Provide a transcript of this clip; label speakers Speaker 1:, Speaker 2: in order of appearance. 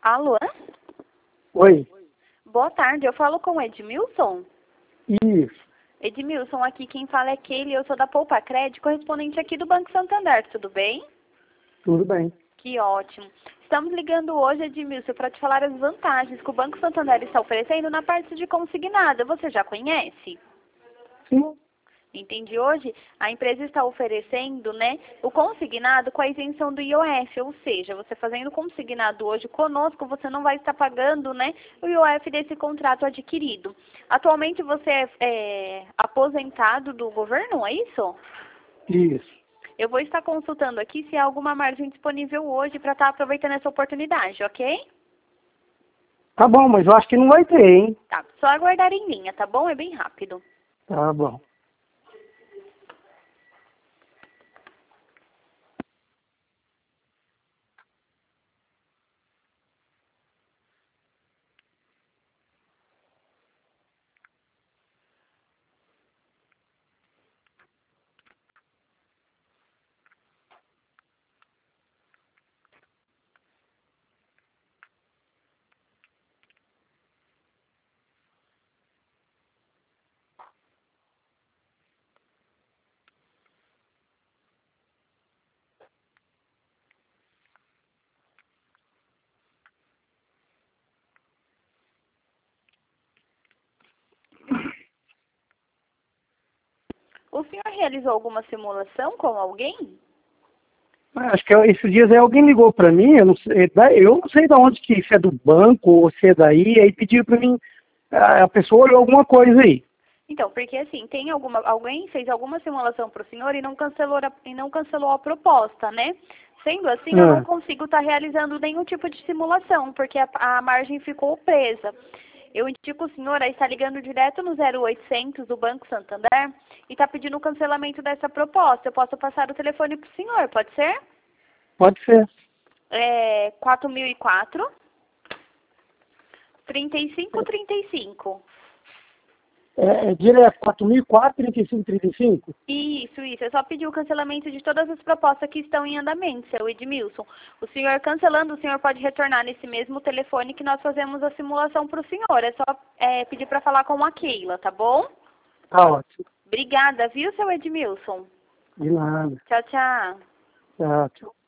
Speaker 1: Alô?
Speaker 2: Oi.
Speaker 1: Boa tarde, eu falo com o Edmilson.
Speaker 2: Isso.
Speaker 1: Edmilson, aqui quem fala é Kelly, eu sou da Poupa Crédito, correspondente aqui do Banco Santander, tudo bem?
Speaker 2: Tudo bem.
Speaker 1: Que ótimo. Estamos ligando hoje, Edmilson, para te falar as vantagens que o Banco Santander está oferecendo na parte de consignado. Você já conhece?
Speaker 2: Sim.
Speaker 1: Entendi. Hoje a empresa está oferecendo, né, o consignado com a isenção do IOF, ou seja, você fazendo consignado hoje conosco, você não vai estar pagando, né, o IOF desse contrato adquirido. Atualmente você é aposentado do governo, é isso?
Speaker 2: Isso.
Speaker 1: Eu vou estar consultando aqui se há alguma margem disponível hoje para estar aproveitando essa oportunidade, ok?
Speaker 2: Tá bom, mas eu acho que não vai ter, hein?
Speaker 1: Tá, só aguardar em linha, tá bom? É bem rápido.
Speaker 2: Tá bom.
Speaker 1: O senhor realizou alguma simulação com alguém?
Speaker 2: Acho que esses dias aí alguém ligou pra mim, eu não sei de onde que se é do banco ou se é daí, aí pediu pra mim, a pessoa olhou alguma coisa aí.
Speaker 1: Então, porque assim, alguém fez alguma simulação para o senhor e não cancelou a proposta, né? Sendo assim, eu não
Speaker 2: Ah,
Speaker 1: consigo estar realizando nenhum tipo de simulação, porque a margem ficou presa. Eu indico o senhor a estar ligando direto no 0800 do Banco Santander e está pedindo o cancelamento dessa proposta. Eu posso passar o telefone para o senhor, pode ser?
Speaker 2: pode ser.
Speaker 1: É 4004 3535.
Speaker 2: É direto, 4.004, 35, 35?
Speaker 1: Isso. É só pedir o cancelamento de todas as propostas que estão em andamento, seu Edmilson. O senhor cancelando, o senhor pode retornar nesse mesmo telefone que nós fazemos a simulação para o senhor. É só pedir para falar com a Keila, tá bom?
Speaker 2: Tá ótimo.
Speaker 1: Obrigada, viu, seu Edmilson?
Speaker 2: De nada.
Speaker 1: Tchau, tchau.
Speaker 2: Tá, tchau.